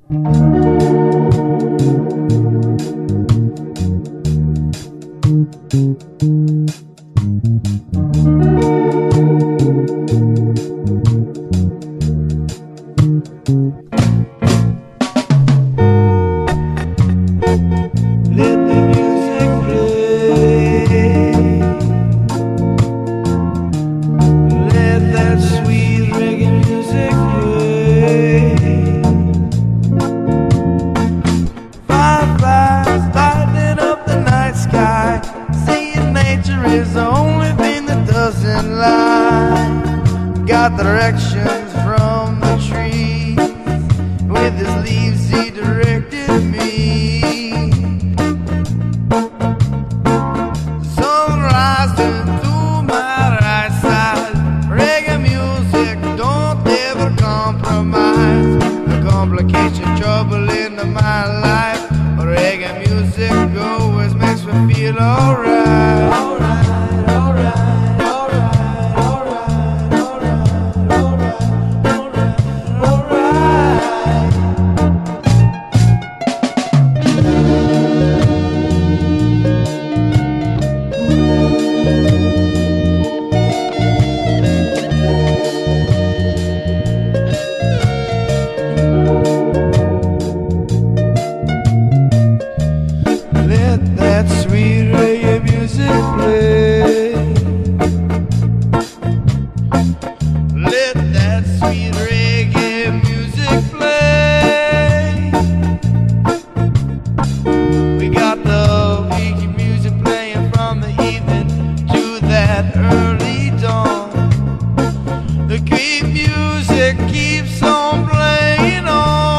Got directions from the tree. With his leaves he directed me. Sunrise to my right side. Reggae music, don't ever compromise. The complication, trouble in my life. Reggae music always makes me feel alright. Alright, alright. That sweet reggae music play. Let that sweet reggae music play. We got the reggae music playing from the evening to that early dawn. The great music keeps on playing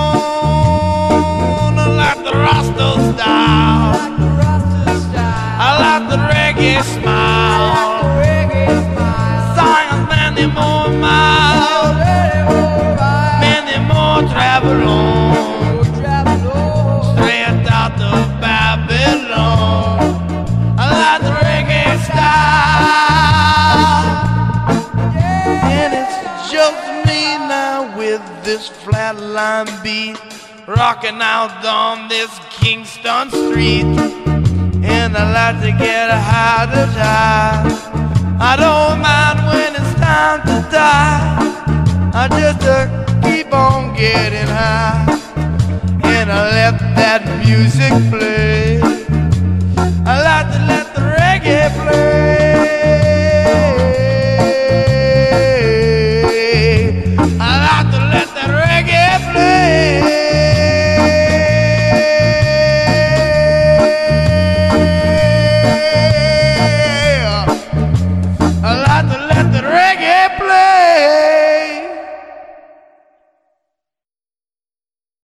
on, like the Rasta style. I like the reggae smile. Science, many more miles, many more travel on, straight out of Babylon. I like the reggae style, and it's just me now with this flatline beat, rocking out on this Kingston street. And I like to get high to die. I don't mind when it's time to die. I just keep on getting high, and I let that music play. I